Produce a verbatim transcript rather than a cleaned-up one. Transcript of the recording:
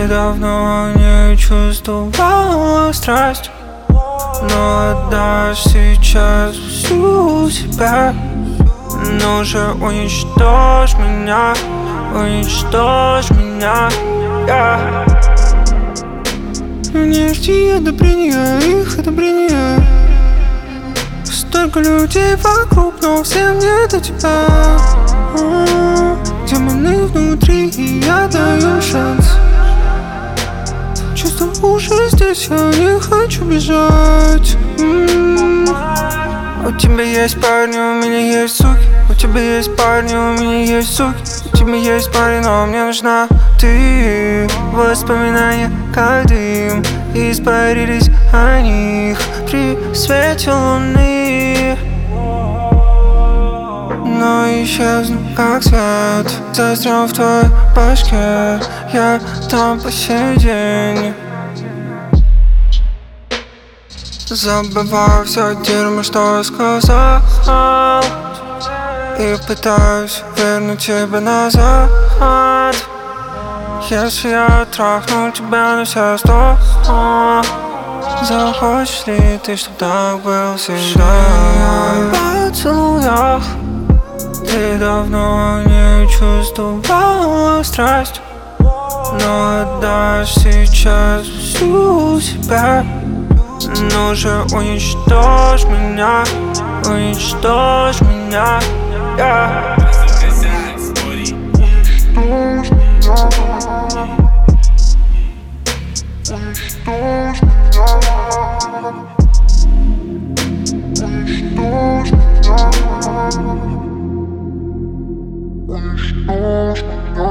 Ты давно не чувствовала страсть, но отдашь сейчас всю себя. Ну же, уничтожь меня, уничтожь меня, yeah. Не жди одобрения, их одобрения. Столько людей вокруг, но всем не до тебя. Демоны внутри, и я даю шанс. Чувства уже здесь, я не хочу бежать. У тебя есть парни, у меня есть суки. У тебя есть парни, у меня есть суки. У тебя есть парень, но мне нужна ты. Воспоминания, как дым, испарились о них при свете луны. Но исчезну, как свет, застрял в твоей башке. Я там по сей день. Забываю все дерьмо, что я сказал, и пытаюсь вернуть тебя назад. Если я трахну тебя на все сто, захочешь ли ты, чтоб так был всегда? В поцелуях ты давно не чувствовала страсть, но отдашь сейчас всю себя. Ну же, уничтожь меня, уничтожь меня, yeah. Уничтожь меня.